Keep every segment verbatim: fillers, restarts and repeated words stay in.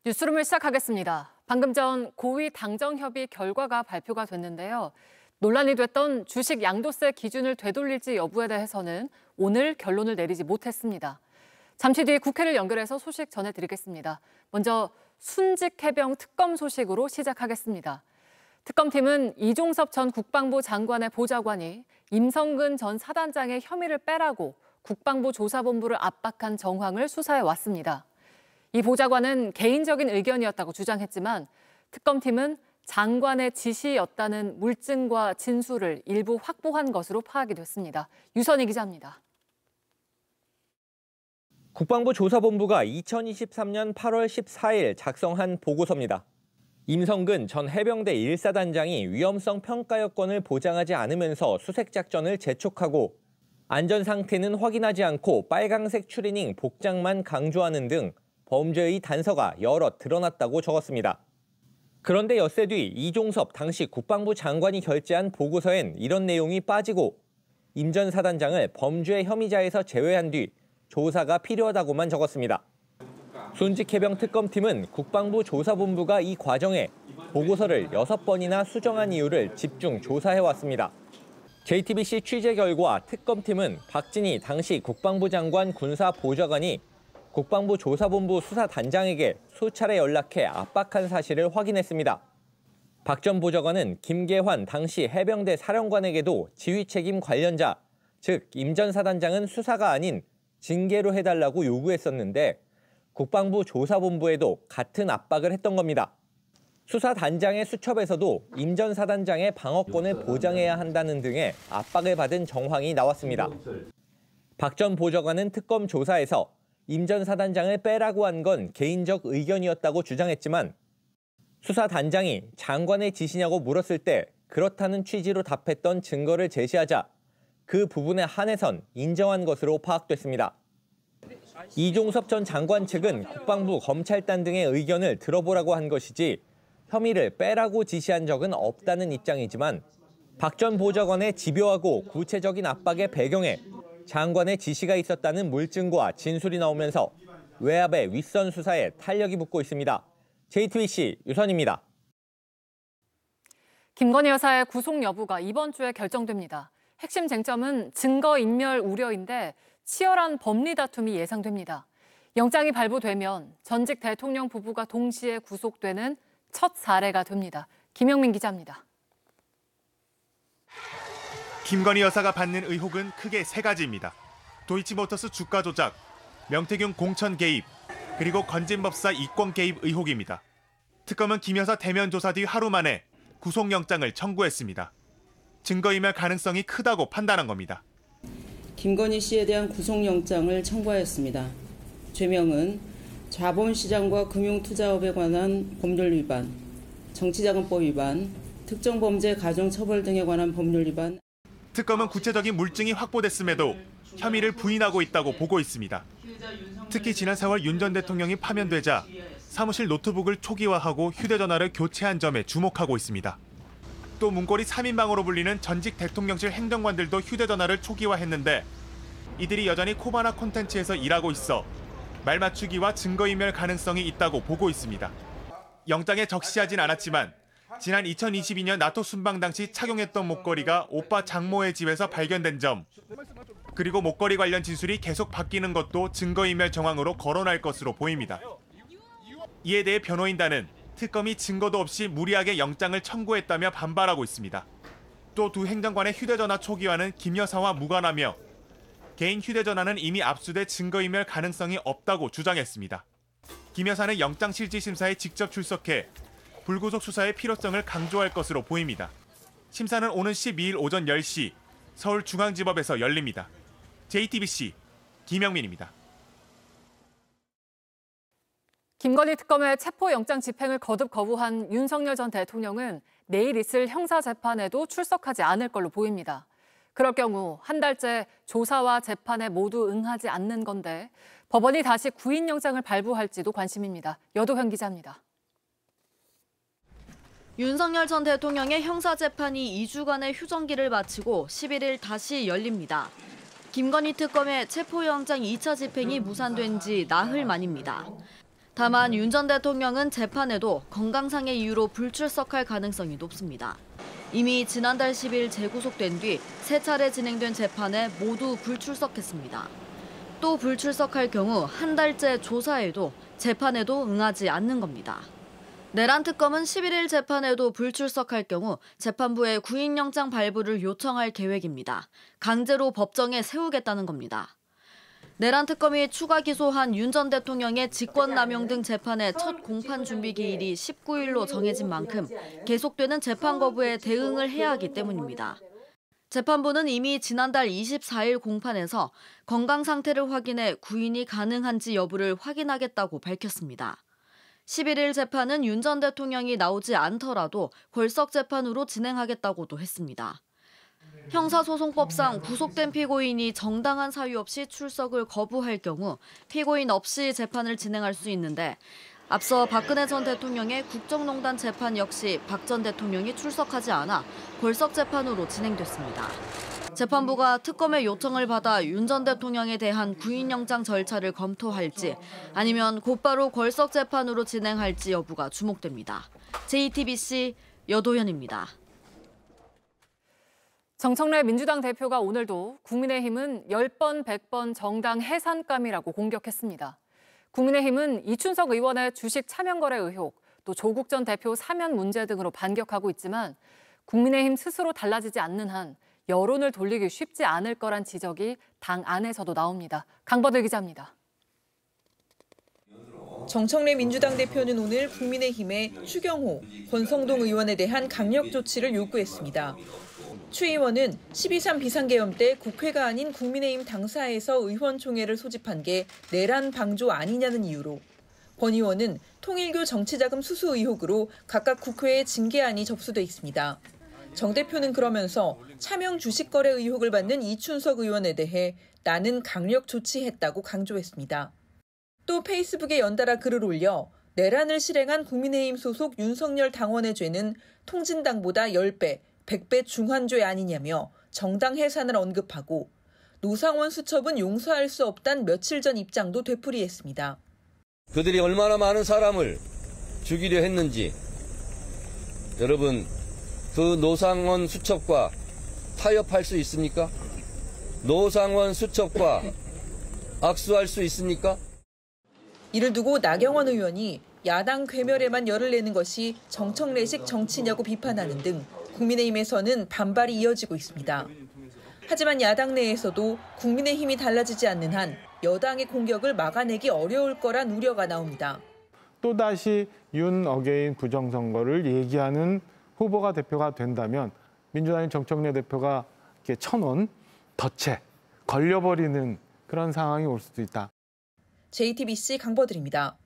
뉴스룸을 시작하겠습니다. 방금 전 고위 당정협의 결과가 발표가 됐는데요. 논란이 됐던 주식 양도세 기준을 되돌릴지 여부에 대해서는 오늘 결론을 내리지 못했습니다. 잠시 뒤 국회를 연결해서 소식 전해드리겠습니다. 먼저 순직해병 특검 소식으로 시작하겠습니다. 특검팀은 이종섭 전 국방부 장관의 보좌관이 임성근 전 사단장의 혐의를 빼라고 국방부 조사본부를 압박한 정황을 수사해 왔습니다. 이 보좌관은 개인적인 의견이었다고 주장했지만 특검팀은 장관의 지시였다는 물증과 진술을 일부 확보한 것으로 파악이 됐습니다. 유선희 기자입니다. 국방부 조사본부가 이천이십삼 년 팔월 십사일 작성한 보고서입니다. 임성근 전 해병대 일 사단장이 위험성 평가 여건을 보장하지 않으면서 수색작전을 재촉하고 안전 상태는 확인하지 않고 빨강색 추리닝 복장만 강조하는 등 범죄의 단서가 여러 드러났다고 적었습니다. 그런데 엿새 뒤 이종섭 당시 국방부 장관이 결재한 보고서엔 이런 내용이 빠지고 임 전 사단장을 범죄 혐의자에서 제외한 뒤 조사가 필요하다고만 적었습니다. 순직해병 특검팀은 국방부 조사본부가 이 과정에 보고서를 여섯 번이나 수정한 이유를 집중 조사해왔습니다. 제이티비씨 취재 결과 특검팀은 박진희 당시 국방부 장관 군사보좌관이 국방부 조사본부 수사단장에게 수차례 연락해 압박한 사실을 확인했습니다. 박 전 보좌관은 김계환 당시 해병대 사령관에게도 지휘책임 관련자, 즉 임 전 사단장은 수사가 아닌 징계로 해달라고 요구했었는데 국방부 조사본부에도 같은 압박을 했던 겁니다. 수사단장의 수첩에서도 임 전 사단장의 방어권을 보장해야 한다는 등의 압박을 받은 정황이 나왔습니다. 박 전 보좌관은 특검 조사에서 임 전 사단장을 빼라고 한 건 개인적 의견이었다고 주장했지만 수사단장이 장관의 지시냐고 물었을 때 그렇다는 취지로 답했던 증거를 제시하자 그 부분에 한해선 인정한 것으로 파악됐습니다. 이종섭 전 장관 측은 국방부 검찰단 등의 의견을 들어보라고 한 것이지 혐의를 빼라고 지시한 적은 없다는 입장이지만 박 전 보좌관의 집요하고 구체적인 압박의 배경에 장관의 지시가 있었다는 물증과 진술이 나오면서 외압의 윗선 수사에 탄력이 붙고 있습니다. 제이티비씨 유선입니다. 김건희 여사의 구속 여부가 이번 주에 결정됩니다. 핵심 쟁점은 증거인멸 우려인데 치열한 법리 다툼이 예상됩니다. 영장이 발부되면 전직 대통령 부부가 동시에 구속되는 첫 사례가 됩니다. 김영민 기자입니다. 김건희 여사가 받는 의혹은 크게 세 가지입니다. 도이치모터스 주가 조작, 명태균 공천 개입, 그리고 건진법사 이권 개입 의혹입니다. 특검은 김 여사 대면 조사 뒤 하루 만에 구속영장을 청구했습니다. 증거인멸 가능성이 크다고 판단한 겁니다. 김건희 씨에 대한 구속영장을 청구하였습니다. 죄명은 자본시장과 금융투자업에 관한 법률 위반, 정치자금법 위반, 특정범죄 가중처벌 등에 관한 법률 위반. 특검은 구체적인 물증이 확보됐음에도 혐의를 부인하고 있다고 보고 있습니다. 특히 지난 사월 윤 전 대통령이 파면되자 사무실 노트북을 초기화하고 휴대전화를 교체한 점에 주목하고 있습니다. 또 문고리 삼 인방으로 불리는 전직 대통령실 행정관들도 휴대전화를 초기화했는데 이들이 여전히 코바나 콘텐츠에서 일하고 있어 말 맞추기와 증거인멸 가능성이 있다고 보고 있습니다. 영장에 적시하진 않았지만 지난 이천이십이 년 나토 순방 당시 착용했던 목걸이가 오빠 장모의 집에서 발견된 점, 그리고 목걸이 관련 진술이 계속 바뀌는 것도 증거인멸 정황으로 거론할 것으로 보입니다. 이에 대해 변호인단은 특검이 증거도 없이 무리하게 영장을 청구했다며 반발하고 있습니다. 또 두 행정관의 휴대전화 초기화는 김 여사와 무관하며 개인 휴대전화는 이미 압수돼 증거인멸 가능성이 없다고 주장했습니다. 김 여사는 영장실질심사에 직접 출석해 불구속 수사의 필요성을 강조할 것으로 보입니다. 심사는 오는 십이일 오전 열 시 서울중앙지법에서 열립니다. 제이티비씨 김영민입니다. 김건희 특검의 체포영장 집행을 거듭 거부한 윤석열 전 대통령은 내일 있을 형사재판에도 출석하지 않을 걸로 보입니다. 그럴 경우 한 달째 조사와 재판에 모두 응하지 않는 건데 법원이 다시 구인영장을 발부할지도 관심입니다. 여도현 기자입니다. 윤석열 전 대통령의 형사재판이 이 주간의 휴정기를 마치고 십일일 다시 열립니다. 김건희 특검의 체포영장 이 차 집행이 무산된 지 나흘 만입니다. 다만 윤 전 대통령은 재판에도 건강상의 이유로 불출석할 가능성이 높습니다. 이미 지난달 십일 재구속된 뒤 세 차례 진행된 재판에 모두 불출석했습니다. 또 불출석할 경우 한 달째 조사에도 재판에도 응하지 않는 겁니다. 내란 특검은 십일 일 재판에도 불출석할 경우 재판부에 구인영장 발부를 요청할 계획입니다. 강제로 법정에 세우겠다는 겁니다. 내란 특검이 추가 기소한 윤 전 대통령의 직권남용 등 재판의 첫 공판 준비 기일이 십구 일로 정해진 만큼 계속되는 재판 거부에 대응을 해야 하기 때문입니다. 재판부는 이미 지난달 이십사 일 공판에서 건강 상태를 확인해 구인이 가능한지 여부를 확인하겠다고 밝혔습니다. 십일 일 재판은 윤 전 대통령이 나오지 않더라도 골석 재판으로 진행하겠다고도 했습니다. 형사소송법상 구속된 피고인이 정당한 사유 없이 출석을 거부할 경우 피고인 없이 재판을 진행할 수 있는데 앞서 박근혜 전 대통령의 국정농단 재판 역시 박 전 대통령이 출석하지 않아 골석 재판으로 진행됐습니다. 재판부가 특검의 요청을 받아 윤 전 대통령에 대한 구인영장 절차를 검토할지 아니면 곧바로 골석 재판으로 진행할지 여부가 주목됩니다. 제이티비씨 여도현입니다. 정청래 민주당 대표가 오늘도 국민의힘은 열 번, 백 번 정당 해산감이라고 공격했습니다. 국민의힘은 이춘석 의원의 주식 차명 거래 의혹, 또 조국 전 대표 사면 문제 등으로 반격하고 있지만 국민의힘 스스로 달라지지 않는 한 여론을 돌리기 쉽지 않을 거란 지적이 당 안에서도 나옵니다. 강버들 기자입니다. 정청래 민주당 대표는 오늘 국민의힘에 추경호, 권성동 의원에 대한 강력 조치를 요구했습니다. 추 의원은 십이 삼 비상계엄 때 국회가 아닌 국민의힘 당사에서 의원총회를 소집한 게 내란 방조 아니냐는 이유로, 권 의원은 통일교 정치자금 수수 의혹으로 각각 국회에 징계안이 접수돼 있습니다. 정 대표는 그러면서 차명 주식 거래 의혹을 받는 이춘석 의원에 대해 나는 강력 조치했다고 강조했습니다. 또 페이스북에 연달아 글을 올려 내란을 실행한 국민의힘 소속 윤석열 당원의 죄는 통진당보다 십 배, 백 배 중환죄 아니냐며 정당 해산을 언급하고 노상원 수첩은 용서할 수 없단 며칠 전 입장도 되풀이했습니다. 그들이 얼마나 많은 사람을 죽이려 했는지 여러분 그 노상원 수첩과 타협할 수 있습니까? 노상원 수첩과 악수할 수 있습니까? 이를 두고 나경원 의원이 야당 괴멸에만 열을 내는 것이 정청래식 정치냐고 비판하는 등 국민의힘에서는 반발이 이어지고 있습니다. 하지만 야당 내에서도 국민의힘이 달라지지 않는 한 여당의 공격을 막아내기 어려울 거란 우려가 나옵니다. 또다시 윤 어게인 부정선거를 얘기하는 후보가 대표가 된다면 민주당의 정청래 대표가 이렇게 쳐놓은 덫에 걸려버리는 그런 상황이 올 수도 있다. 제이티비씨 강버들입니다.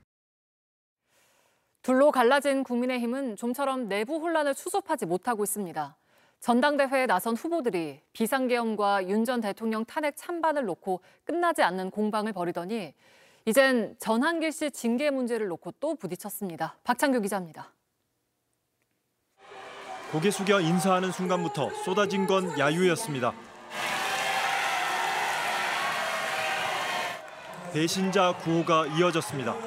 둘로 갈라진 국민의힘은 좀처럼 내부 혼란을 수습하지 못하고 있습니다. 전당대회에 나선 후보들이 비상계엄과 윤 전 대통령 탄핵 찬반을 놓고 끝나지 않는 공방을 벌이더니 이젠 전한길 씨 징계 문제를 놓고 또 부딪혔습니다. 박창규 기자입니다. 고개 숙여 인사하는 순간부터 쏟아진 건 야유였습니다. 배신자 구호가 이어졌습니다.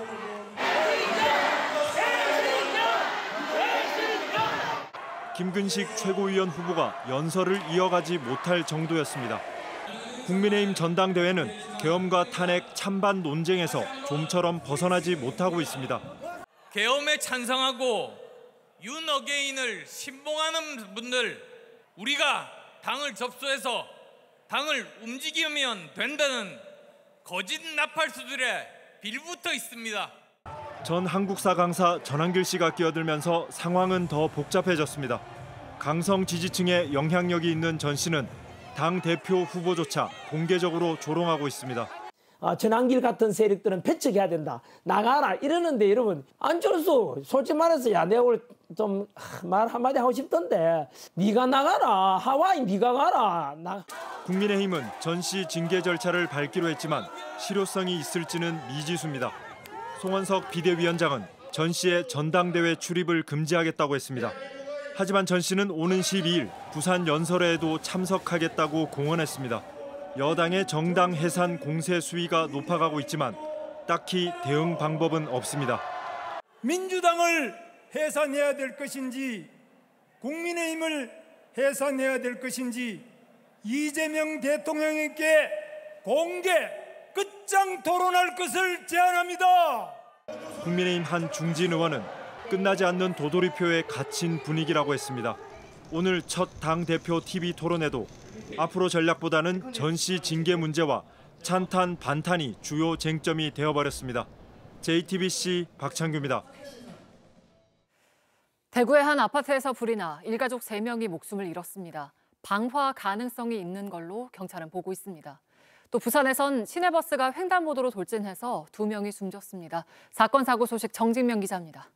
김근식 최고위원 후보가 연설을 이어가지 못할 정도였습니다. 국민의힘 전당대회는 계엄과 탄핵 찬반 논쟁에서 좀처럼 벗어나지 못하고 있습니다. 계엄에 찬성하고 윤 어게인을 신봉하는 분들, 우리가 당을 접수해서 당을 움직이면 된다는 거짓 나팔수들의 빌붙어 있습니다. 전 한국사 강사 전한길 씨가 끼어들면서 상황은 더 복잡해졌습니다. 강성 지지층에 영향력이 있는 전 씨는 당 대표 후보조차 공개적으로 조롱하고 있습니다. 아, 전한길 같은 세력들은 배척해야 된다. 나가라 이러는데 여러분 안철수 솔직히 말해서 야 내가 오늘 좀 말 한마디 하고 싶던데 네가 나가라. 하와이 네가 가라. 나... 국민의힘은 전 씨 징계 절차를 밟기로 했지만 실효성이 있을지는 미지수입니다. 송원석 비대위원장은 전 씨의 전당대회 출입을 금지하겠다고 했습니다. 하지만 전 씨는 오는 십이 일 부산 연설회에도 참석하겠다고 공언했습니다. 여당의 정당 해산 공세 수위가 높아가고 있지만 딱히 대응 방법은 없습니다. 민주당을 해산해야 될 것인지 국민의힘을 해산해야 될 것인지 이재명 대통령에게 공개 끝장 토론할 것을 제안합니다. 국민의힘 한 중진 의원은 끝나지 않는 도돌이표에 갇힌 분위기라고 했습니다. 오늘 첫 당대표 티비 토론에도 앞으로 전략보다는 전 씨 징계 문제와 찬탄, 반탄이 주요 쟁점이 되어버렸습니다. 제이티비씨 박창규입니다. 대구의 한 아파트에서 불이 나 일가족 세 명이 목숨을 잃었습니다. 방화 가능성이 있는 걸로 경찰은 보고 있습니다. 또 부산에선 시내버스가 횡단보도로 돌진해서 두 명이 숨졌습니다. 사건 사고 소식 정진명 기자입니다.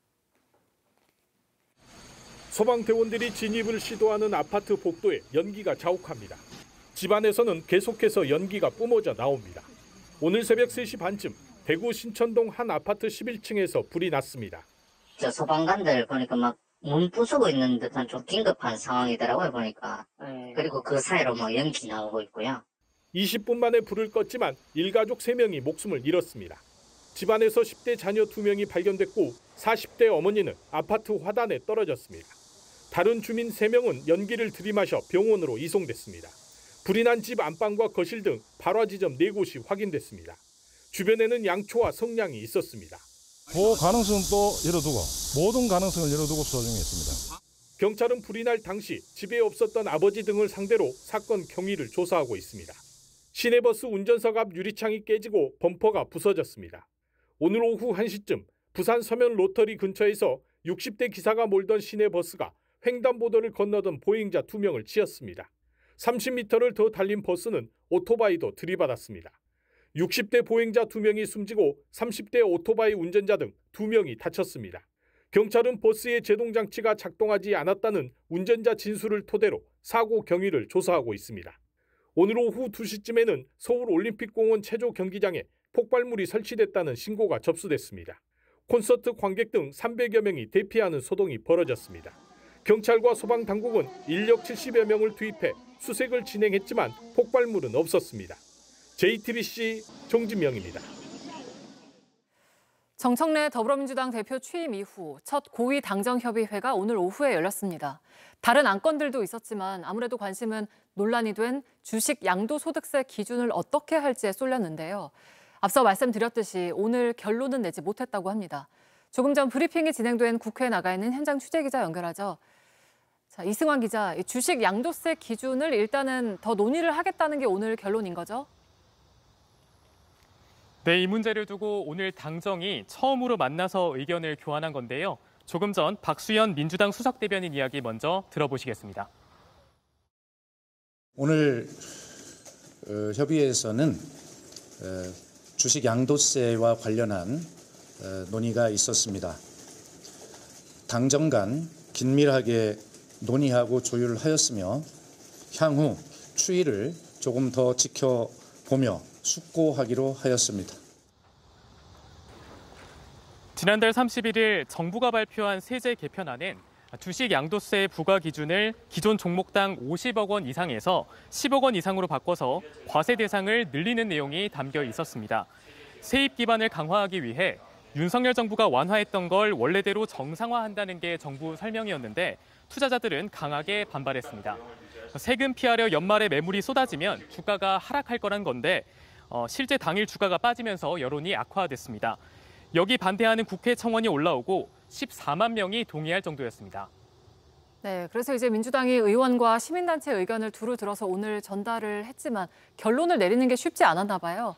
소방대원들이 진입을 시도하는 아파트 복도에 연기가 자욱합니다. 집안에서는 계속해서 연기가 뿜어져 나옵니다. 오늘 새벽 세 시 반쯤 대구 신천동 한 아파트 십일 층에서 불이 났습니다. 저 소방관들 보니까 막 문 부수고 있는 듯한 좀 긴급한 상황이더라고요, 보니까. 네. 그리고 그 사이로 뭐 연기 나오고 있고요. 이십 분 만에 불을 껐지만 일가족 세 명이 목숨을 잃었습니다. 집안에서 십 대 자녀 두 명이 발견됐고 사십 대 어머니는 아파트 화단에 떨어졌습니다. 다른 주민 세 명은 연기를 들이마셔 병원으로 이송됐습니다. 불이 난 집 안방과 거실 등 발화 지점 네 곳이 확인됐습니다. 주변에는 양초와 성냥이 있었습니다. 보호 가능성은 또 열어두고 모든 가능성을 열어두고 수사 중에 있습니다. 경찰은 불이 날 당시 집에 없었던 아버지 등을 상대로 사건 경위를 조사하고 있습니다. 시내버스 운전석 앞 유리창이 깨지고 범퍼가 부서졌습니다. 오늘 오후 한 시쯤 부산 서면 로터리 근처에서 육십 대 기사가 몰던 시내버스가 횡단보도를 건너던 보행자 두 명을 치었습니다. 삼십 미터를 더 달린 버스는 오토바이도 들이받았습니다. 육십 대 보행자 두 명이 숨지고 삼십 대 오토바이 운전자 등 두 명이 다쳤습니다. 경찰은 버스의 제동장치가 작동하지 않았다는 운전자 진술을 토대로 사고 경위를 조사하고 있습니다. 오늘 오후 두 시쯤에는 서울올림픽공원 체조 경기장에 폭발물이 설치됐다는 신고가 접수됐습니다. 콘서트 관객 등 삼백여 명이 대피하는 소동이 벌어졌습니다. 경찰과 소방당국은 인력 칠십여 명을 투입해 수색을 진행했지만 폭발물은 없었습니다. 제이티비씨 정진명입니다. 정청래 더불어민주당 대표 취임 이후 첫 고위 당정협의회가 오늘 오후에 열렸습니다. 다른 안건들도 있었지만 아무래도 관심은 논란이 된 주식 양도소득세 기준을 어떻게 할지에 쏠렸는데요. 앞서 말씀드렸듯이 오늘 결론은 내지 못했다고 합니다. 조금 전 브리핑이 진행된 국회에 나가 있는 현장 취재기자 연결하죠. 자, 이승환 기자, 주식 양도세 기준을 일단은 더 논의를 하겠다는 게 오늘 결론인 거죠? 네, 이 문제를 두고 오늘 당정이 처음으로 만나서 의견을 교환한 건데요. 조금 전 박수현 민주당 수석대변인 이야기 먼저 들어보시겠습니다. 오늘 어, 협의회에서는 어, 주식 양도세와 관련한 어, 논의가 있었습니다. 당정 간 긴밀하게 논의하고 조율하였으며 향후 추이를 조금 더 지켜보며 숙고하기로 하였습니다. 지난달 삼십일 일 정부가 발표한 세제 개편안은 주식 양도세 부과 기준을 기존 종목당 오십억 원 이상에서 십억 원 이상으로 바꿔서 과세 대상을 늘리는 내용이 담겨 있었습니다. 세입 기반을 강화하기 위해 윤석열 정부가 완화했던 걸 원래대로 정상화한다는 게 정부 설명이었는데 투자자들은 강하게 반발했습니다. 세금 피하려 연말에 매물이 쏟아지면 주가가 하락할 거란 건데 어, 실제 당일 주가가 빠지면서 여론이 악화됐습니다. 여기 반대하는 국회 청원이 올라오고 십사만 명이 동의할 정도였습니다. 네, 그래서 이제 민주당이 의원과 시민단체 의견을 두루 들어서 오늘 전달을 했지만 결론을 내리는 게 쉽지 않았나 봐요.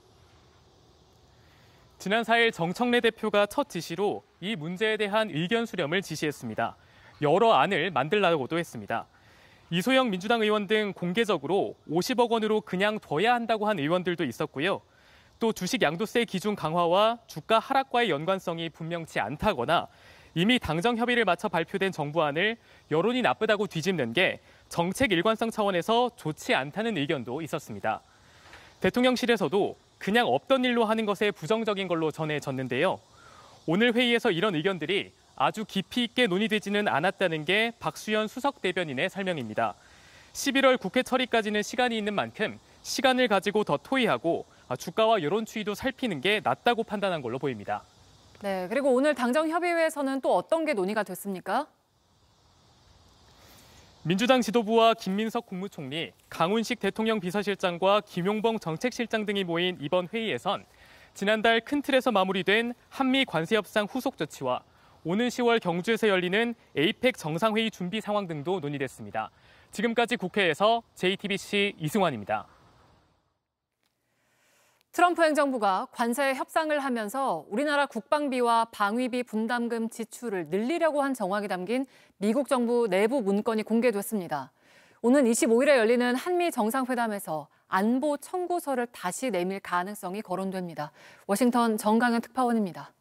지난 사 일 정청래 대표가 첫 지시로 이 문제에 대한 의견 수렴을 지시했습니다. 여러 안을 만들라고도 했습니다. 이소영 민주당 의원 등 공개적으로 오십억 원으로 그냥 둬야 한다고 한 의원들도 있었고요. 또 주식 양도세 기준 강화와 주가 하락과의 연관성이 분명치 않다거나 이미 당정 협의를 마쳐 발표된 정부안을 여론이 나쁘다고 뒤집는 게 정책 일관성 차원에서 좋지 않다는 의견도 있었습니다. 대통령실에서도 그냥 없던 일로 하는 것에 부정적인 걸로 전해졌는데요. 오늘 회의에서 이런 의견들이 아주 깊이 있게 논의되지는 않았다는 게 박수현 수석 대변인의 설명입니다. 십일월 국회 처리까지는 시간이 있는 만큼 시간을 가지고 더 토의하고 주가와 여론 추이도 살피는 게 낫다고 판단한 걸로 보입니다. 네, 그리고 오늘 당정협의회에서는 또 어떤 게 논의가 됐습니까? 민주당 지도부와 김민석 국무총리, 강훈식 대통령 비서실장과 김용범 정책실장 등이 모인 이번 회의에선 지난달 큰 틀에서 마무리된 한미 관세 협상 후속 조치와 오는 시월 경주에서 열리는 에이펙 정상회의 준비 상황 등도 논의됐습니다. 지금까지 국회에서 제이티비씨 이승환입니다. 트럼프 행정부가 관세 협상을 하면서 우리나라 국방비와 방위비 분담금 지출을 늘리려고 한 정황이 담긴 미국 정부 내부 문건이 공개됐습니다. 오는 이십오일에 열리는 한미 정상회담에서 안보 청구서를 다시 내밀 가능성이 거론됩니다. 워싱턴 정강현 특파원입니다.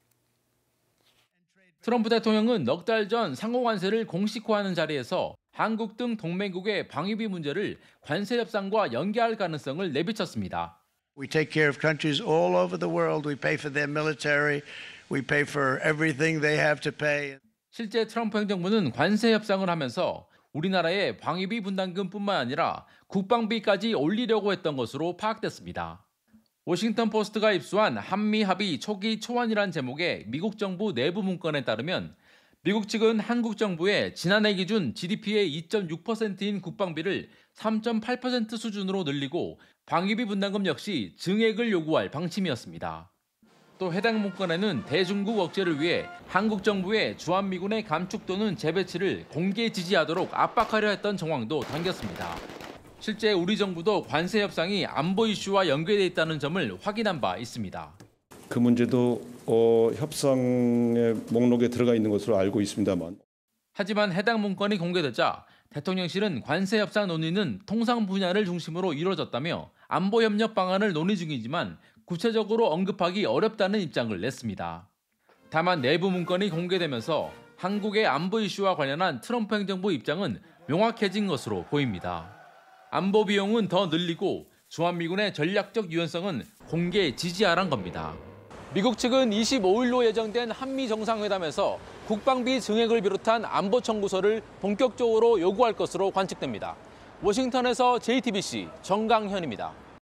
트럼프 대통령은 넉 달 전 상호관세를 공식화하는 자리에서 한국 등 동맹국의 방위비 문제를 관세 협상과 연계할 가능성을 내비쳤습니다. We take care of countries all over the world. We pay for their military. We pay for everything they have to pay. 실제 트럼프 행정부는 관세 협상을 하면서 우리나라의 방위비 분담금뿐만 아니라 국방비까지 올리려고 했던 것으로 파악됐습니다. 워싱턴 포스트가 입수한 한미 합의 초기 초안이란 제목의 미국 정부 내부 문건에 따르면 미국 측은 한국 정부의 지난해 기준 지디피의 이 점 육 퍼센트인 국방비를 삼 점 팔 퍼센트 수준으로 늘리고 방위비 분담금 역시 증액을 요구할 방침이었습니다. 또 해당 문건에는 대중국 억제를 위해 한국 정부의 주한미군의 감축 또는 재배치를 공개 지지하도록 압박하려 했던 정황도 담겼습니다. 실제 우리 정부도 관세 협상이 안보 이슈와 연계돼 있다는 점을 확인한 바 있습니다. 그 문제도 어, 협상의 목록에 들어가 있는 것으로 알고 있습니다만. 하지만 해당 문건이 공개되자 대통령실은 관세 협상 논의는 통상 분야를 중심으로 이루어졌다며 안보 협력 방안을 논의 중이지만 구체적으로 언급하기 어렵다는 입장을 냈습니다. 다만 내부 문건이 공개되면서 한국의 안보 이슈와 관련한 트럼프 행정부 입장은 명확해진 것으로 보입니다. 안보 비용은 더 늘리고 주한미군의 전략적 유연성은 공개 지지하란 겁니다. 미국 측은 이십오일로 예정된 한미 정상회담에서 국방비 증액을 비롯한 안보 청구서를 본격적으로 요구할 것으로 관측됩니다. 워싱턴에서 제이티비씨 정강현입니다.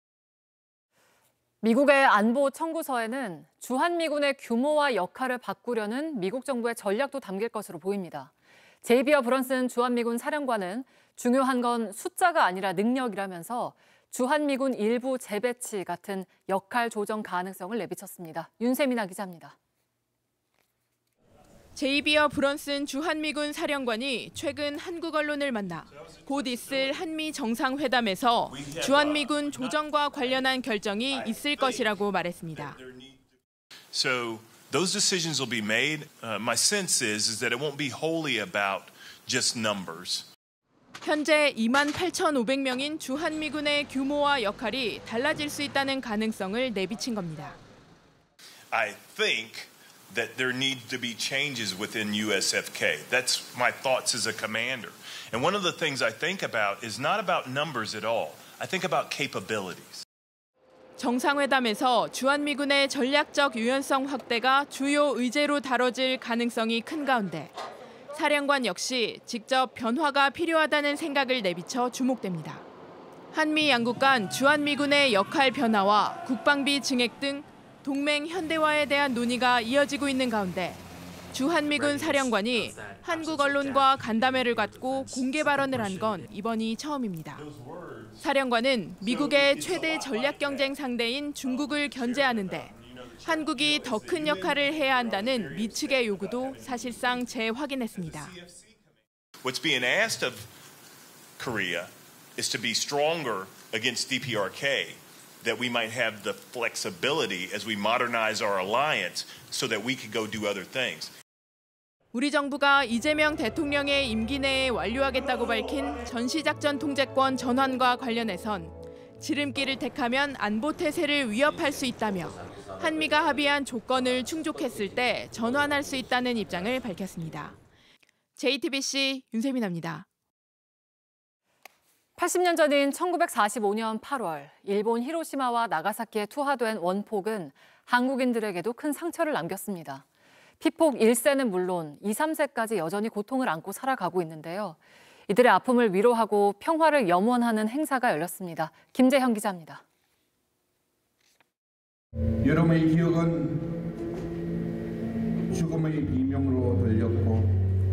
미국의 안보 청구서에는 주한미군의 규모와 역할을 바꾸려는 미국 정부의 전략도 담길 것으로 보입니다. 제이비어 브런슨 주한미군 사령관은 중요한 건 숫자가 아니라 능력이라면서 주한미군 일부 재배치 같은 역할 조정 가능성을 내비쳤습니다. 윤세민아 기자입니다. 제이비어 브런슨 주한미군 사령관이 최근 한국 언론을 만나 곧 있을 한미 정상회담에서 주한미군 조정과 관련한 결정이 있을 것이라고 말했습니다. So those decisions will be made. Uh, my sense is, is that it won't be wholly about just numbers. 현재 이만 팔천오백 명인 주한미군의 규모와 역할이 달라질 수 있다는 가능성을 내비친 겁니다. I think that there need to be changes within U S F K. That's my thoughts as a commander. And one of the things I think about is not about numbers at all. I think about capabilities. 정상회담에서 주한미군의 전략적 유연성 확대가 주요 의제로 다뤄질 가능성이 큰 가운데 사령관 역시 직접 변화가 필요하다는 생각을 내비쳐 주목됩니다. 한미 양국 간 주한미군의 역할 변화와 국방비 증액 등 동맹 현대화에 대한 논의가 이어지고 있는 가운데 주한미군 사령관이 한국 언론과 간담회를 갖고 공개 발언을 한 건 이번이 처음입니다. 사령관은 미국의 최대 전략 경쟁 상대인 중국을 견제하는데 한국이 더 큰 역할을 해야 한다는 미 측의 요구도 사실상 재확인했습니다. What's being asked of Korea is to be stronger against D P R K, that we might have the flexibility as we modernize our alliance so that we could go do other things. 우리 정부가 이재명 대통령의 임기 내에 완료하겠다고 밝힌 전시작전 통제권 전환과 관련해선 지름길을 택하면 안보 태세를 위협할 수 있다며 한미가 합의한 조건을 충족했을 때 전환할 수 있다는 입장을 밝혔습니다. 제이티비씨 윤세민아입니다. 팔십 년 전인 천구백사십오년 팔월 일본 히로시마와 나가사키에 투하된 원폭은 한국인들에게도 큰 상처를 남겼습니다. 피폭 일 세는 물론 이, 삼 세까지 여전히 고통을 안고 살아가고 있는데요. 이들의 아픔을 위로하고 평화를 염원하는 행사가 열렸습니다. 김재형 기자입니다. 여러분의 기억은 죽음의 비명으로 들렸고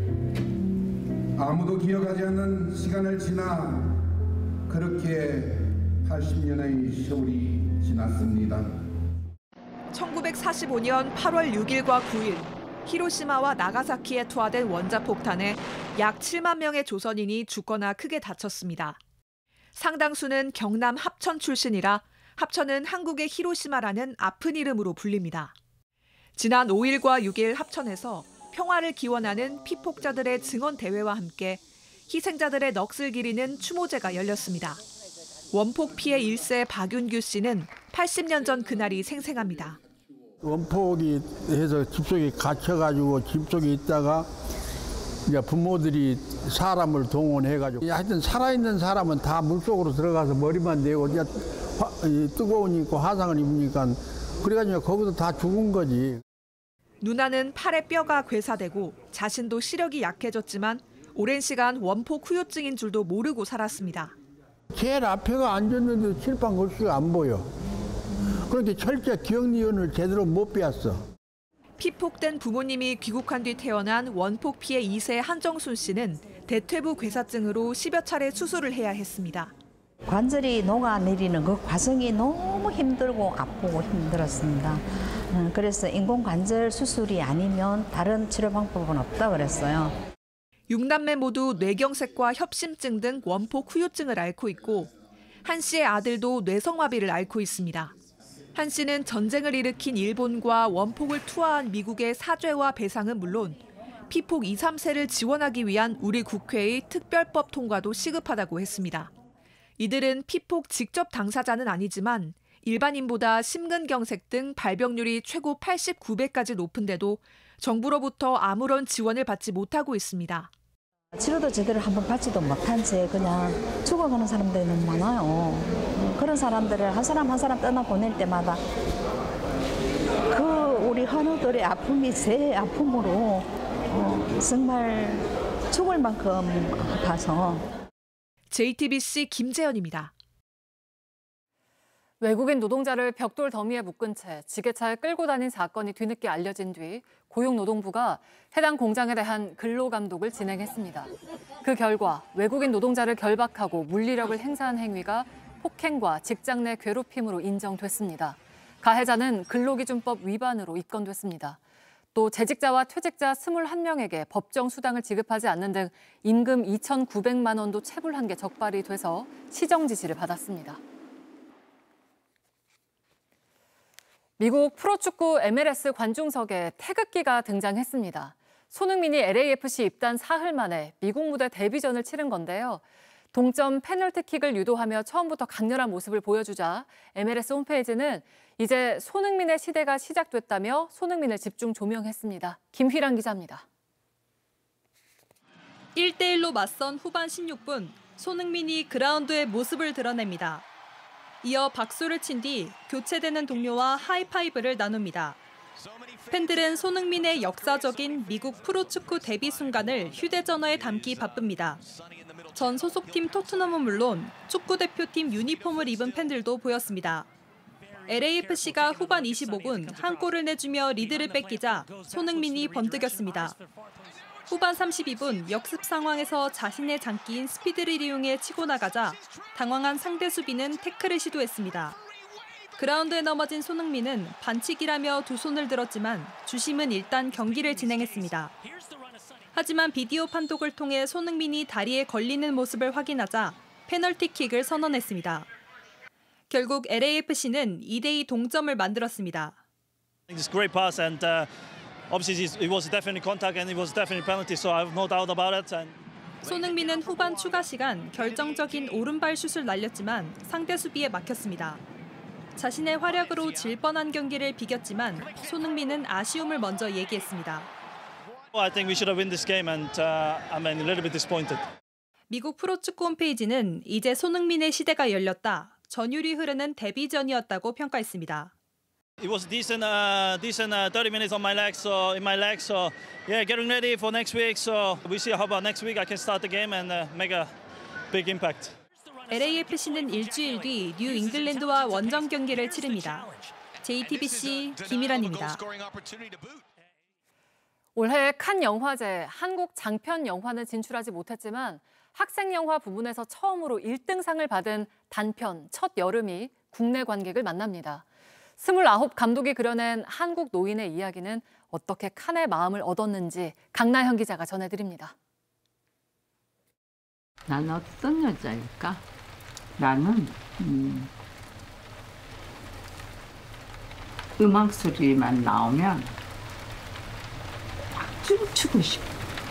아무도 기억하지 않는 시간을 지나 그렇게 팔십 년의 세월이 지났습니다. 천구백사십오 년 팔월 육일과 구일 히로시마와 나가사키에 투하된 원자폭탄에 약 칠만 명의 조선인이 죽거나 크게 다쳤습니다. 상당수는 경남 합천 출신이라 합천은 한국의 히로시마라는 아픈 이름으로 불립니다. 지난 오일과 육일 합천에서 평화를 기원하는 피폭자들의 증언 대회와 함께 희생자들의 넋을 기리는 추모제가 열렸습니다. 원폭 피해 일 세 박윤규 씨는 팔십 년 전 그날이 생생합니다. 원폭이 해서 집 속에 갇혀가지고 집 속에 있다가 이제 부모들이 사람을 동원해가지고 하여튼 살아있는 사람은 다 물속으로 들어가서 머리만 대고 이제 뜨거운 입고 화상을 입으니까 그래가지고 거기서 다 죽은 거지. 누나는 팔에 뼈가 괴사되고 자신도 시력이 약해졌지만 오랜 시간 원폭 후유증인 줄도 모르고 살았습니다. 제일 앞에가 앉았는데 칠판 글씨가 안 보여. 그런데 철저 기억니은을 제대로 못 배웠어. 피폭된 부모님이 귀국한 뒤 태어난 원폭 피해 이 세 한정순 씨는 대퇴부 괴사증으로 십여 차례 수술을 해야 했습니다. 관절이 녹아내리는 그 과정이 너무 힘들고 아프고 힘들었습니다. 그래서 인공관절 수술이 아니면 다른 치료 방법은 없다 그랬어요. 육남매 모두 뇌경색과 협심증 등 원폭 후유증을 앓고 있고 한 씨의 아들도 뇌성마비를 앓고 있습니다. 한 씨는 전쟁을 일으킨 일본과 원폭을 투하한 미국의 사죄와 배상은 물론 피폭 이, 삼 세를 지원하기 위한 우리 국회의 특별법 통과도 시급하다고 했습니다. 이들은 피폭 직접 당사자는 아니지만 일반인보다 심근경색 등 발병률이 최고 팔십구 배까지 높은데도 정부로부터 아무런 지원을 받지 못하고 있습니다. 치료도 제대로 한번 받지도 못한 채 그냥 죽어가는 사람들이 너무 많아요. 그런 사람들을 한 사람 한 사람 떠나보낼 때마다 그 우리 헌우들의 아픔이 제 아픔으로 어, 정말 죽을 만큼 아파서. 제이티비씨 김재현입니다. 외국인 노동자를 벽돌 더미에 묶은 채 지게차에 끌고 다닌 사건이 뒤늦게 알려진 뒤 고용노동부가 해당 공장에 대한 근로감독을 진행했습니다. 그 결과 외국인 노동자를 결박하고 물리력을 행사한 행위가 폭행과 직장 내 괴롭힘으로 인정됐습니다. 가해자는 근로기준법 위반으로 입건됐습니다. 또 재직자와 퇴직자 이십일 명에게 법정 수당을 지급하지 않는 등 임금 이천구백만 원도 체불한 게 적발이 돼서 시정 지시를 받았습니다. 미국 프로축구 엠엘에스 관중석에 태극기가 등장했습니다. 손흥민이 엘에이에프씨 입단 사흘 만에 미국 무대 데뷔전을 치른 건데요. 동점 페널티킥을 유도하며 처음부터 강렬한 모습을 보여주자 엠엘에스 홈페이지는 이제 손흥민의 시대가 시작됐다며 손흥민을 집중 조명했습니다. 김휘랑 기자입니다. 일 대 일로 맞선 후반 십육 분, 손흥민이 그라운드의 모습을 드러냅니다. 이어 박수를 친 뒤 교체되는 동료와 하이파이브를 나눕니다. 팬들은 손흥민의 역사적인 미국 프로축구 데뷔 순간을 휴대전화에 담기 바쁩니다. 전 소속팀 토트넘은 물론 축구대표팀 유니폼을 입은 팬들도 보였습니다. 엘에이에프씨가 후반 이십오 분 한 골을 내주며 리드를 뺏기자 손흥민이 번뜩였습니다. 후반 삼십이 분 역습 상황에서 자신의 장기인 스피드를 이용해 치고 나가자 당황한 상대 수비는 태클을 시도했습니다. 그라운드에 넘어진 손흥민은 반칙이라며 두 손을 들었지만 주심은 일단 경기를 진행했습니다. 하지만 비디오 판독을 통해 손흥민이 다리에 걸리는 모습을 확인하자 페널티킥을 선언했습니다. 결국 엘에이에프씨는 이 대 이 동점을 만들었습니다. It's a great pass and uh, obviously it was definitely contact and it was definitely penalty, so I have no doubt about it. And... 손흥민은 후반 추가 시간 결정적인 오른발 슛을 날렸지만 상대 수비에 막혔습니다. 자신의 활약으로 질 뻔한 경기를 비겼지만 손흥민은 아쉬움을 먼저 얘기했습니다. I think we should have won this game and uh, I'm a little bit disappointed. 미국 프로축구 홈페이지는 이제 손흥민의 시대가 열렸다. 전율이 흐르는 데뷔전이었다고 평가했습니다. It was decent, uh, decent uh, thirty minutes on my legs, so in my legs, so yeah, getting ready for next week. So we see how about next week I can start the game and uh, make a big impact. 엘에이에프씨는 일주일 뒤 뉴 잉글랜드와 원정 경기를 치릅니다. 제이티비씨 김일환입니다. 올해 칸 영화제 한국 장편 영화는 진출하지 못했지만 학생 영화 부문에서 처음으로 일 등상을 받은 단편 첫 여름이 국내 관객을 만납니다. 스물아홉 감독이 그려낸 한국 노인의 이야기는 어떻게 칸의 마음을 얻었는지 강나현 기자가 전해드립니다. 난 어떤 여자일까? 나는 음, 음악 소리만 나오면 막 춤추고 싶어.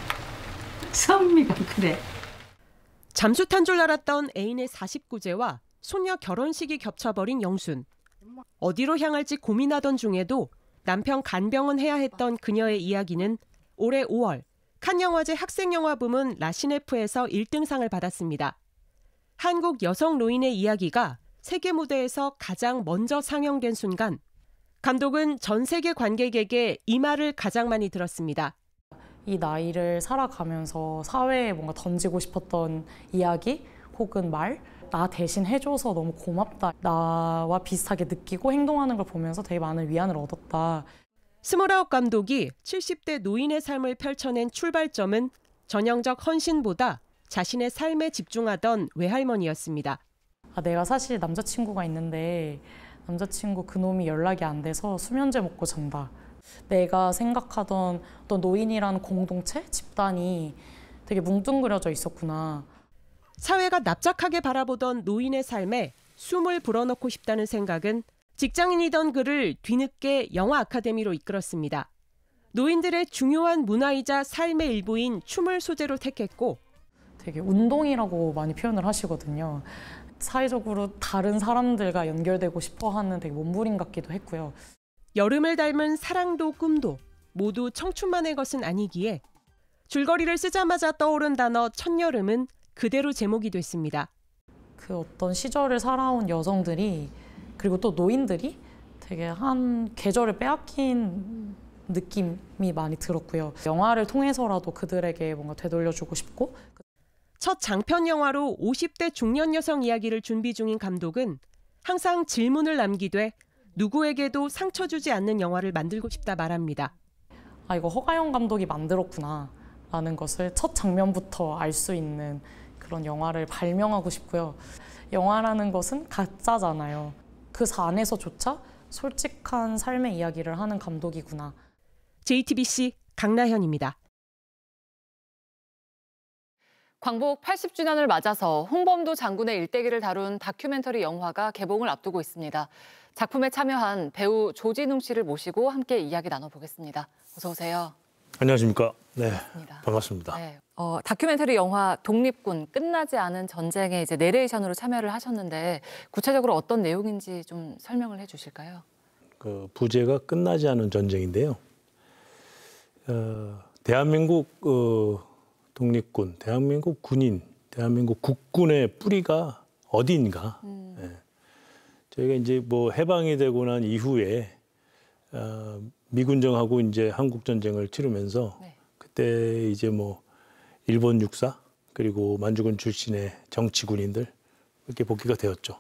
선미가 그래. 잠수탄 줄 알았던 애인의 사십구제와 소녀 결혼식이 겹쳐버린 영순. 어디로 향할지 고민하던 중에도 남편 간병은 해야 했던 그녀의 이야기는 올해 오월 칸 영화제 학생영화 부문 라시네프에서 일 등상을 받았습니다. 한국 여성 노인의 이야기가 세계 무대에서 가장 먼저 상영된 순간 감독은 전 세계 관객에게 이 말을 가장 많이 들었습니다. 이 나이를 살아가면서 사회에 뭔가 던지고 싶었던 이야기 혹은 말, 나 대신 해줘서 너무 고맙다. 나와 비슷하게 느끼고 행동하는 걸 보면서 되게 많은 위안을 얻었다. 스물아홉 감독이 칠십 대 노인의 삶을 펼쳐낸 출발점은 전형적 헌신보다 자신의 삶에 집중하던 외할머니였습니다. 아, 내가 사실 남자친구가 있는데 남자친구 그놈이 연락이 안 돼서 수면제 먹고 잔다. 내가 생각하던 어떤 노인이라는 공동체, 집단이 되게 뭉뚱그려져 있었구나. 사회가 납작하게 바라보던 노인의 삶에 숨을 불어넣고 싶다는 생각은 직장인이던 그를 뒤늦게 영화 아카데미로 이끌었습니다. 노인들의 중요한 문화이자 삶의 일부인 춤을 소재로 택했고 되게 운동이라고 많이 표현을 하시거든요. 사회적으로 다른 사람들과 연결되고 싶어하는 되게 몸부림 같기도 했고요. 여름을 닮은 사랑도 꿈도 모두 청춘만의 것은 아니기에 줄거리를 쓰자마자 떠오른 단어 첫여름은 그대로 제목이 됐습니다. 그 어떤 시절을 살아온 여성들이 그리고 또 노인들이 되게 한 계절을 빼앗긴 느낌이 많이 들었고요. 영화를 통해서라도 그들에게 뭔가 되돌려주고 싶고 첫 장편 영화로 오십 대 중년 여성 이야기를 준비 중인 감독은 항상 질문을 남기되 누구에게도 상처 주지 않는 영화를 만들고 싶다 말합니다. 아, 이거 허가영 감독이 만들었구나 라는 것을 첫 장면부터 알 수 있는 그런 영화를 발명하고 싶고요. 영화라는 것은 가짜잖아요. 그 안에서조차 솔직한 삶의 이야기를 하는 감독이구나. 제이티비씨 강나현입니다. 광복 팔십 주년을 맞아서 홍범도 장군의 일대기를 다룬 다큐멘터리 영화가 개봉을 앞두고 있습니다. 작품에 참여한 배우 조진웅 씨를 모시고 함께 이야기 나눠보겠습니다. 어서 오세요. 안녕하십니까. 네, 반갑습니다. 반갑습니다. 네, 어, 다큐멘터리 영화 독립군 끝나지 않은 전쟁에 이제 내레이션으로 참여를 하셨는데 구체적으로 어떤 내용인지 좀 설명을 해주실까요? 그 부제가 끝나지 않은 전쟁인데요. 어, 대한민국 어, 독립군, 대한민국 군인, 대한민국 국군의 뿌리가 어디인가? 음. 네. 저희가 이제 뭐 해방이 되고 난 이후에 어, 미군정하고 이제 한국 전쟁을 치르면서 네. 그때 이제 뭐 일본 육사 그리고 만주군 출신의 정치 군인들 이렇게 복귀가 되었죠.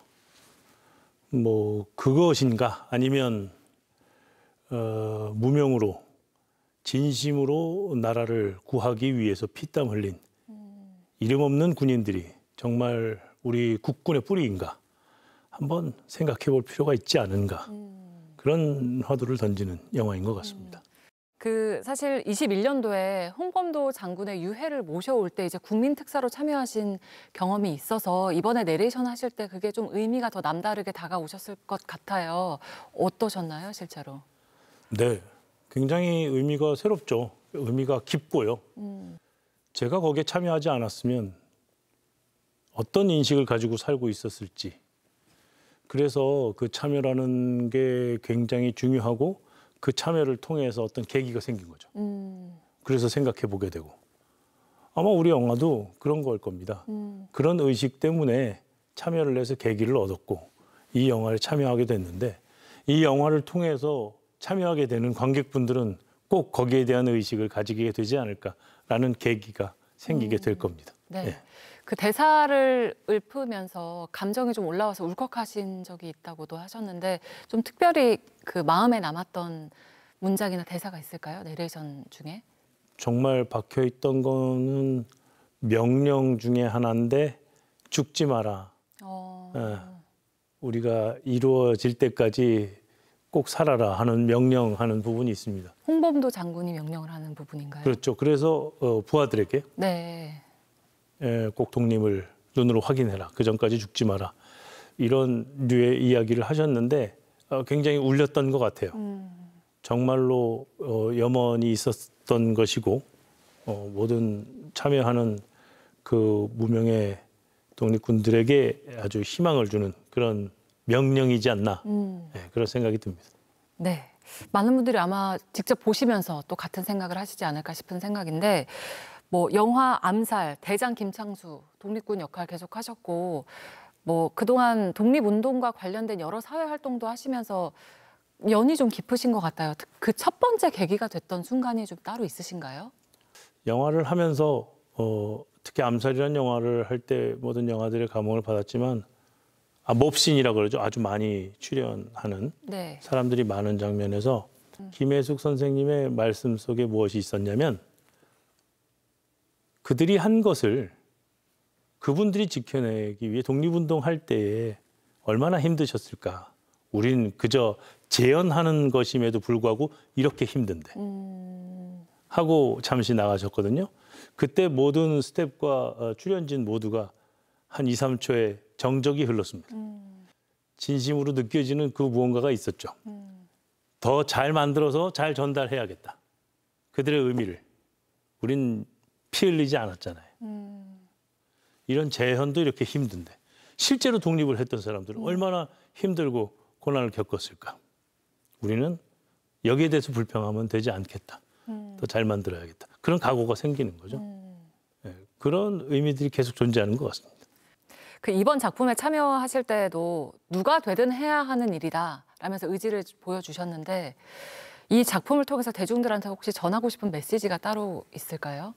뭐 그것인가 아니면 어, 무명으로 진심으로 나라를 구하기 위해서 피땀 흘린 음. 이름 없는 군인들이 정말 우리 국군의 뿌리인가 한번 생각해 볼 필요가 있지 않은가. 음. 그런 화두를 던지는 영화인 것 같습니다. 음. 그 사실 이십일 년도에 홍범도 장군의 유해를 모셔올 때 이제 국민 특사로 참여하신 경험이 있어서 이번에 내레이션 하실 때 그게 좀 의미가 더 남다르게 다가오셨을 것 같아요. 어떠셨나요, 실제로? 네, 굉장히 의미가 새롭죠. 의미가 깊고요. 음. 제가 거기에 참여하지 않았으면 어떤 인식을 가지고 살고 있었을지. 그래서 그 참여라는 게 굉장히 중요하고 그 참여를 통해서 어떤 계기가 생긴 거죠. 음. 그래서 생각해 보게 되고 아마 우리 영화도 그런 걸 겁니다. 음. 그런 의식 때문에 참여를 해서 계기를 얻었고 이 영화에 참여하게 됐는데 이 영화를 통해서 참여하게 되는 관객분들은 꼭 거기에 대한 의식을 가지게 되지 않을까라는 계기가 생기게 될 겁니다. 네. 네. 그 대사를 읊으면서 감정이 좀 올라와서 울컥하신 적이 있다고도 하셨는데 좀 특별히 그 마음에 남았던 문장이나 대사가 있을까요? 내레이션 중에? 정말 박혀 있던 거는 명령 중에 하나인데 죽지 마라. 어... 예, 우리가 이루어질 때까지 꼭 살아라 하는 명령하는 부분이 있습니다. 홍범도 장군이 명령을 하는 부분인가요? 그렇죠. 그래서 어, 부하들에게 네. 예, 꼭 독립을 눈으로 확인해라. 그 전까지 죽지 마라. 이런 류의 이야기를 하셨는데 어, 굉장히 울렸던 것 같아요. 음. 정말로 어, 염원이 있었던 것이고 어, 모든 참여하는 그 무명의 독립군들에게 아주 희망을 주는 그런 명령이지 않나 음. 네, 그런 생각이 듭니다. 네, 많은 분들이 아마 직접 보시면서 또 같은 생각을 하시지 않을까 싶은 생각인데 뭐 영화 암살, 대장 김창수 독립군 역할 계속 하셨고 뭐 그동안 독립운동과 관련된 여러 사회 활동도 하시면서 연이 좀 깊으신 것 같아요. 그 첫 번째 계기가 됐던 순간이 좀 따로 있으신가요? 영화를 하면서 어, 특히 암살이라는 영화를 할 때 모든 영화들의 감흥을 받았지만 아, 몹신이라고 그러죠. 아주 많이 출연하는 네. 사람들이 많은 장면에서 음. 김혜숙 선생님의 말씀 속에 무엇이 있었냐면 그들이 한 것을 그분들이 지켜내기 위해 독립운동할 때에 얼마나 힘드셨을까. 우린 그저 재연하는 것임에도 불구하고 이렇게 힘든데 음. 하고 잠시 나가셨거든요. 그때 모든 스태프과 출연진 모두가 한 이, 삼 초의 정적이 흘렀습니다. 음. 진심으로 느껴지는 그 무언가가 있었죠. 음. 더 잘 만들어서 잘 전달해야겠다. 그들의 의미를. 우린 피 흘리지 않았잖아요. 음. 이런 재현도 이렇게 힘든데 실제로 독립을 했던 사람들은 음. 얼마나 힘들고 고난을 겪었을까. 우리는 여기에 대해서 불평하면 되지 않겠다. 음. 더 잘 만들어야겠다. 그런 각오가 생기는 거죠. 음. 네, 그런 의미들이 계속 존재하는 것 같습니다. 그 이번 작품에 참여하실 때에도 누가 되든 해야 하는 일이다 라면서 의지를 보여주셨는데 이 작품을 통해서 대중들한테 혹시 전하고 싶은 메시지가 따로 있을까요?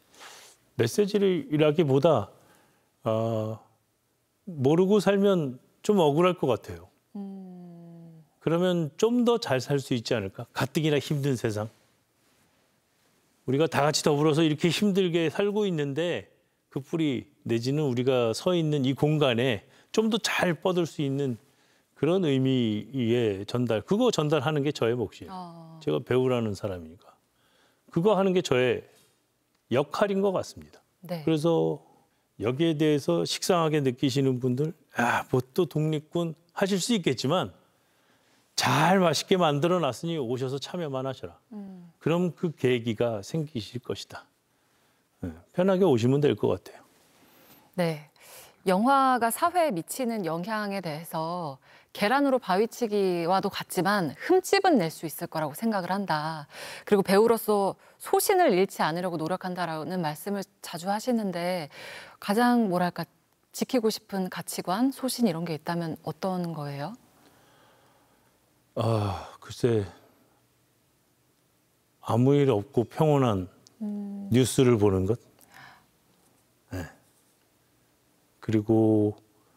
메시지라기보다 어, 모르고 살면 좀 억울할 것 같아요. 음... 그러면 좀 더 잘 살 수 있지 않을까? 가뜩이나 힘든 세상. 우리가 다 같이 더불어서 이렇게 힘들게 살고 있는데 그 뿌리 내지는 우리가 서 있는 이 공간에 좀 더 잘 뻗을 수 있는 그런 의미의 전달. 그거 전달하는 게 저의 몫이에요. 어... 제가 배우라는 사람이니까. 그거 하는 게 저의 역할인 것 같습니다. 네. 그래서 여기에 대해서 식상하게 느끼시는 분들, 아, 뭐 또 독립군 하실 수 있겠지만 잘 맛있게 만들어 놨으니 오셔서 참여만 하셔라. 음. 그럼 그 계기가 생기실 것이다. 네, 편하게 오시면 될 것 같아요. 네, 영화가 사회에 미치는 영향에 대해서 계란으로 바위치기와도 같지만 흠집은 낼 수 있을 거라고 생각을 한다. 그리고 배우로서 소신을 잃지 않으려고 노력한다라는 말씀을 자주 하시는데 가장 뭐랄까 지키고 싶은 가치관, 소신 이런 게 있다면 어떤 거예요? 아, 글쎄 아무 일 없고 평온한 음. 뉴스를 보는 것. 네. 그리고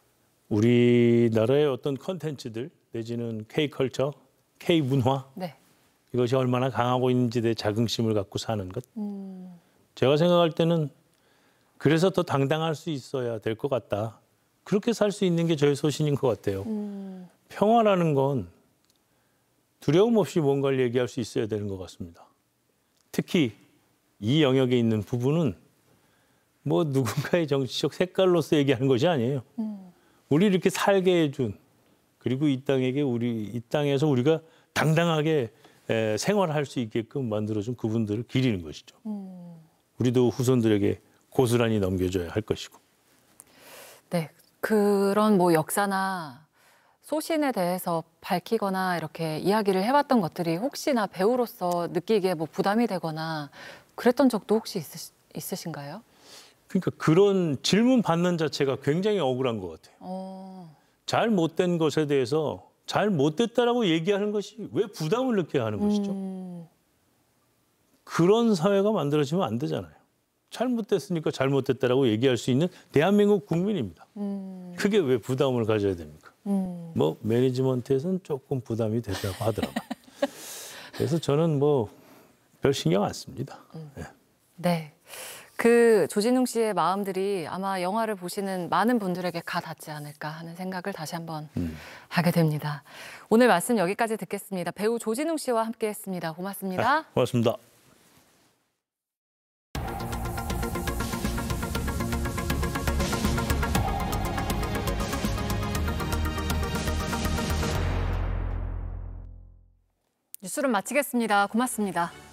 우리나라의 어떤 컨텐츠들 내지는 K컬처, K문화 네. 이것이 얼마나 강하고 있는지에 대해 자긍심을 갖고 사는 것. 음. 제가 생각할 때는 그래서 더 당당할 수 있어야 될 것 같다. 그렇게 살 수 있는 게 저의 소신인 것 같아요. 음. 평화라는 건 두려움 없이 뭔가를 얘기할 수 있어야 되는 것 같습니다. 특히 이 영역에 있는 부분은 뭐 누군가의 정치적 색깔로서 얘기하는 것이 아니에요. 음. 우리 이렇게 살게 해준 그리고 이 땅에게 우리 이 땅에서 우리가 당당하게 에, 생활할 수 있게끔 만들어준 그분들을 기리는 것이죠. 음. 우리도 후손들에게 고스란히 넘겨줘야 할 것이고. 네, 그런 뭐 역사나 소신에 대해서 밝히거나 이렇게 이야기를 해왔던 것들이 혹시나 배우로서 느끼기에 뭐 부담이 되거나 그랬던 적도 혹시 있으시, 있으신가요? 그러니까 그런 질문 받는 자체가 굉장히 억울한 것 같아요. 어... 잘 못된 것에 대해서 잘 못됐다라고 얘기하는 것이 왜 부담을 느껴야 하는 것이죠? 음... 그런 사회가 만들어지면 안 되잖아요. 잘못됐으니까 잘못됐다라고 얘기할 수 있는 대한민국 국민입니다. 음. 그게 왜 부담을 가져야 됩니까? 음. 뭐 매니지먼트에서는 조금 부담이 되다고 하더라고요. 그래서 저는 뭐 별 신경 안 씁니다. 음. 네. 네. 그 조진웅 씨의 마음들이 아마 영화를 보시는 많은 분들에게 가 닿지 않을까 하는 생각을 다시 한번 음. 하게 됩니다. 오늘 말씀 여기까지 듣겠습니다. 배우 조진웅 씨와 함께했습니다. 고맙습니다. 네, 고맙습니다. 뉴스룸 마치겠습니다. 고맙습니다.